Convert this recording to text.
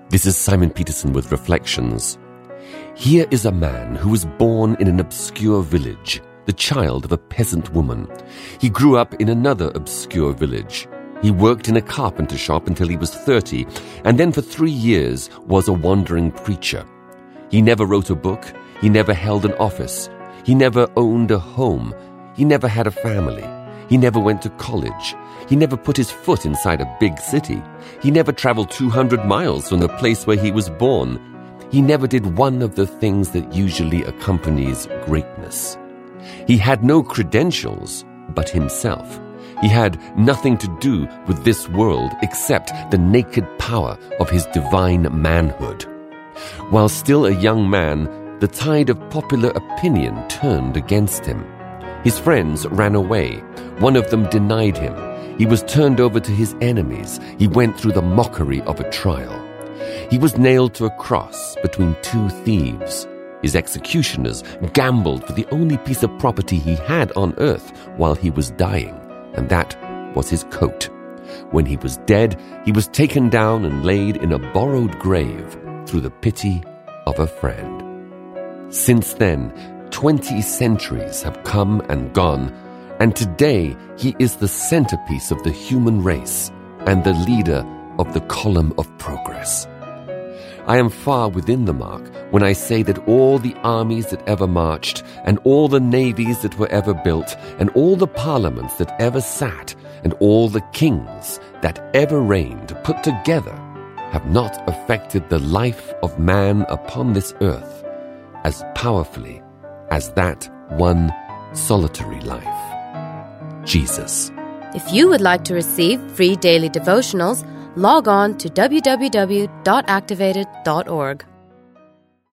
This is Simon Peterson with Reflections. Here is a man who was born in an obscure village, the child of a peasant woman. He grew up in another obscure village. He worked in a carpenter shop until he was 30, and then for 3 years was a wandering preacher. He never wrote a book. He never held an office. He never owned a home. He never had a family. He never went to college. He never put his foot inside a big city. He never traveled 200 miles from the place where he was born. He never did one of the things that usually accompanies greatness. He had no credentials but himself. He had nothing to do with this world except the naked power of his divine manhood. While still a young man, the tide of popular opinion turned against him. His friends ran away. One of them denied him. He was turned over to his enemies. He went through the mockery of a trial. He was nailed to a cross between 2 thieves. His executioners gambled for the only piece of property he had on earth while he was dying, and that was his coat. When he was dead, he was taken down and laid in a borrowed grave through the pity of a friend. Since then, 20 centuries have come and gone, and today he is the centerpiece of the human race and the leader of the column of progress. I am far within the mark when I say that all the armies that ever marched, and all the navies that were ever built, and all the parliaments that ever sat, and all the kings that ever reigned put together have not affected the life of man upon this earth as powerfully as that one solitary life, Jesus. If you would like to receive free daily devotionals, log on to www.activated.org.